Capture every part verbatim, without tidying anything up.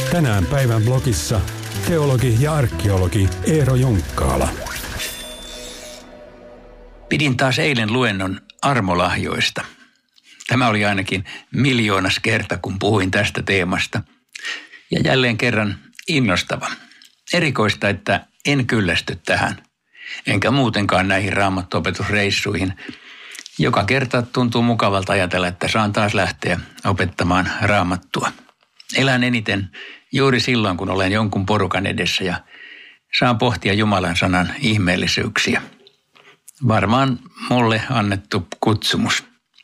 Tänään päivän blogissa teologi ja arkeologi Eero Junkkaala. Pidin taas eilen luennon armolahjoista. Tämä oli ainakin miljoonas kerta, kun puhuin tästä teemasta. Ja jälleen kerran innostava. Erikoista, että en kyllästy tähän. Enkä muutenkaan näihin raamattuopetusreissuihin. Joka kerta tuntuu mukavalta ajatella, että saan taas lähteä opettamaan raamattua. Elän eniten juuri silloin, kun olen jonkun porukan edessä ja saan pohtia Jumalan sanan ihmeellisyyksiä. Varmaan mulle annettu kutsumus.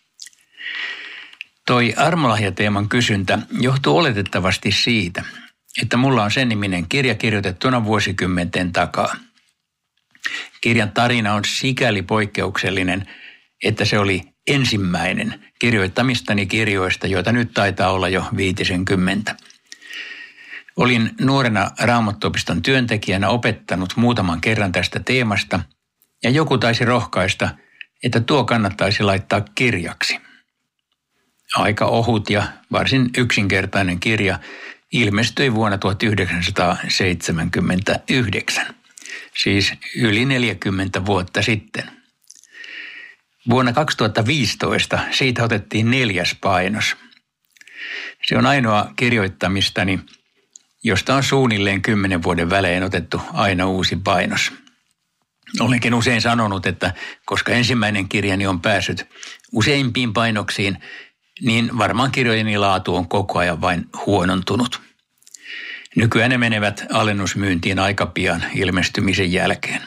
Toi armolahjateeman kysyntä johtuu oletettavasti siitä, että mulla on sen niminen kirja kirjoitettuna vuosikymmenten takaa. Kirjan tarina on sikäli poikkeuksellinen, että se oli ensimmäinen kirjoittamistani kirjoista, joita nyt taitaa olla jo viitisenkymmentä. Olin nuorena Raamattuopiston työntekijänä opettanut muutaman kerran tästä teemasta, ja joku taisi rohkaista, että tuo kannattaisi laittaa kirjaksi. Aika ohut ja varsin yksinkertainen kirja ilmestyi vuonna tuhatyhdeksänsataaseitsemänkymmentäyhdeksän, siis yli neljäkymmentä vuotta sitten. Vuonna kaksituhattaviisitoista siitä otettiin neljäs painos. Se on ainoa kirjoittamistani, josta on suunnilleen kymmenen vuoden välein otettu aina uusi painos. Olenkin usein sanonut, että koska ensimmäinen kirjani on päässyt useimpiin painoksiin, niin varmaan kirjojeni laatu on koko ajan vain huonontunut. Nykyään ne menevät alennusmyyntiin aika pian ilmestymisen jälkeen.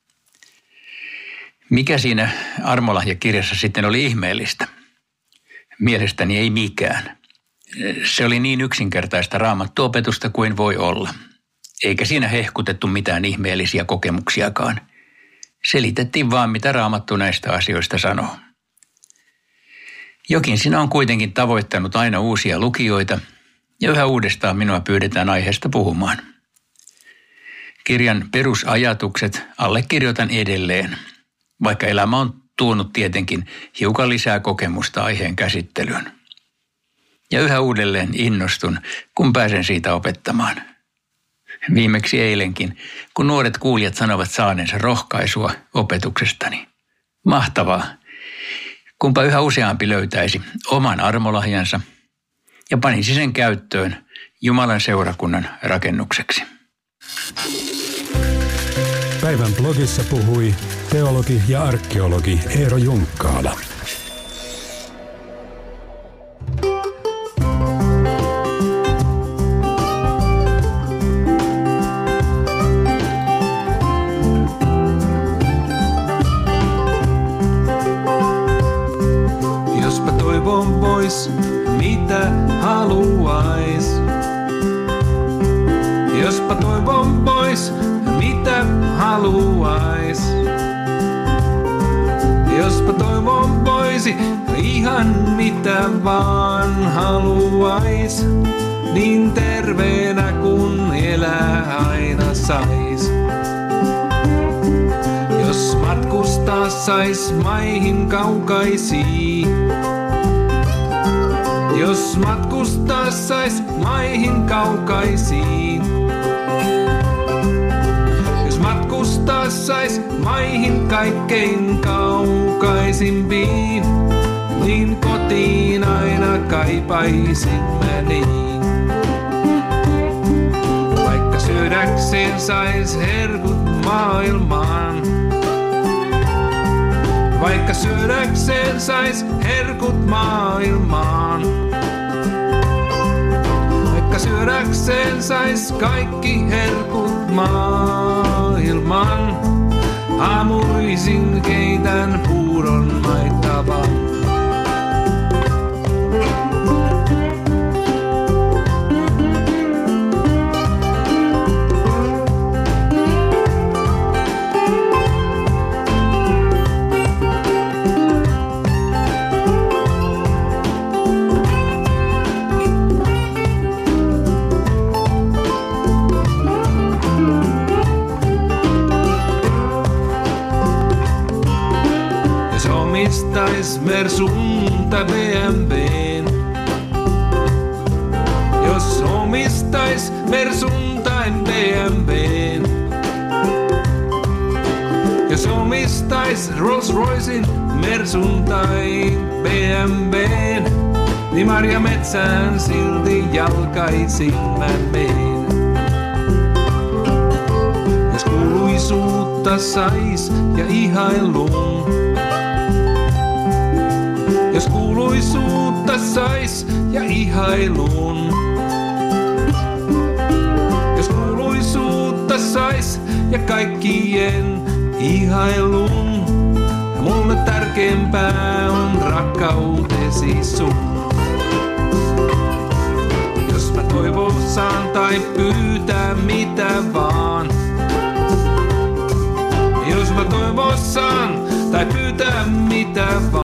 Mikä siinä armolahjakirjassa sitten oli ihmeellistä? Mielestäni ei mikään. Se oli niin yksinkertaista raamattuopetusta kuin voi olla. Eikä siinä hehkutettu mitään ihmeellisiä kokemuksiakaan. Selitettiin vaan, mitä Raamattu näistä asioista sanoo. Jokin siinä on kuitenkin tavoittanut aina uusia lukijoita, ja yhä uudestaan minua pyydetään aiheesta puhumaan. Kirjan perusajatukset allekirjoitan edelleen, vaikka elämä on tuonut tietenkin hiukan lisää kokemusta aiheen käsittelyyn. Ja yhä uudelleen innostun, kun pääsen siitä opettamaan. Viimeksi eilenkin, kun nuoret kuulijat sanovat saaneensa rohkaisua opetuksestani. Mahtavaa! Kumpa yhä useampi löytäisi oman armolahjansa ja panisi sen käyttöön Jumalan seurakunnan rakennukseksi. Päivän blogissa puhui teologi ja arkeologi Eero Junkkaala. Jospa toivon vois, mitä haluais. Jospa toivon vois, mitä haluais. Jospa toivon voisi, ihan mitä vaan haluais. Niin terveenä kun elää aina sais. Jos matkustaa sais maihin kaukaisiin. Jos matkustaa sais maihin kaukaisiin. Jos matkustaa sais maihin kaikkein kaukaisimpiin, niin kotiin aina kaipaisin mä niin. Vaikka syödäkseen sais herkut maailmaan. Vaikka syödäkseen sais herkut maailmaan. Vaikka syödäkseen sais kaikki herkut maailman. Aamuisin keitän puuron maittavan. Omistais Mersun tai B M W:n. Jos omistais omistais Mersun tai B M W:n. Jos omistais Rolls Roycein, Mersun tai B M W:n, niin Marja metsään silti jalkaisin mä meen. Jos kuuluisuutta sais ja ihailun, jos kuuluisuutta sais ja ihailun, jos kuuluisuutta sais ja kaikkien ihailun, ja mulle tärkeämpää on rakkautesi sun. Jos mä toivosaan tai pyytää mitä vaan, jos mä toivosaan tai pyytää mitä vaan,